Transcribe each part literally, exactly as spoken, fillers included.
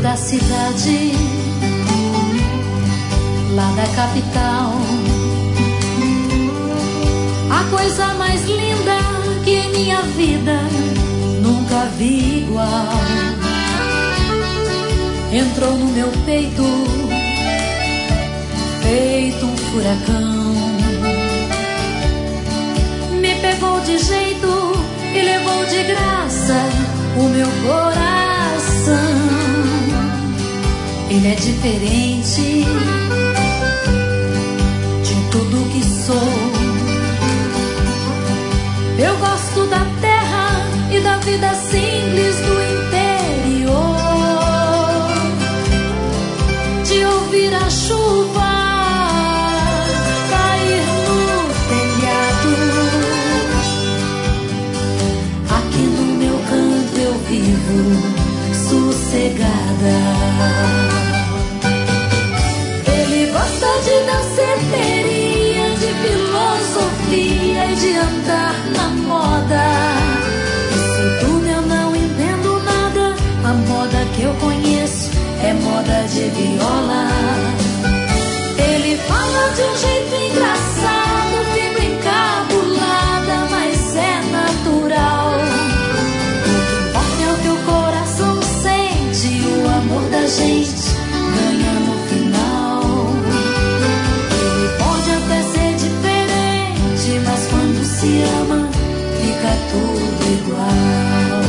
da cidade, lá da capital. A coisa mais linda que em minha vida nunca vi igual. Entrou no meu peito, feito um furacão. Me pegou de jeito e levou de graça o meu coração. Ele é diferente de tudo que sou. Eu gosto da terra e da vida simples do interior, de ouvir a chuva cair no telhado. Aqui no meu canto eu vivo sossegada. Ele gosta de danceteria, de filosofia e de andar na moda. Isso tudo eu não entendo nada. A moda que eu conheço é moda de viola. Ele fala de um jeito engraçado, fico encabulada, mas é natural. O que importa é o que o coração sente, o amor da gente ganha no final. Ele pode até ser diferente, mas quando se ama, fica tudo igual.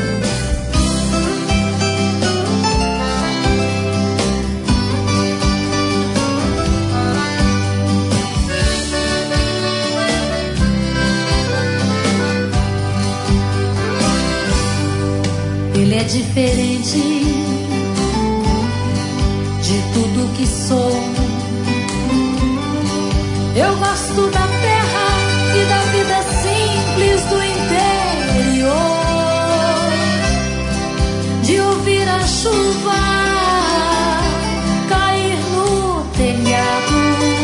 Ele é diferente de tudo que sou. Eu gosto da terra e da vida simples do interior, de ouvir a chuva cair no telhado.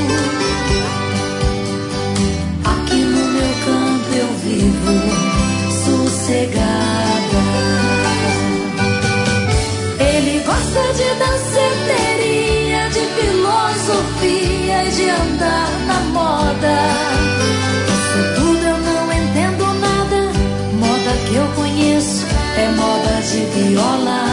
Aqui no meu canto eu vivo sossegada. Ele gosta de danceteria, de filosofia e de andar na moda. Isso tudo eu não entendo nada. Moda que eu conheço é moda de viola.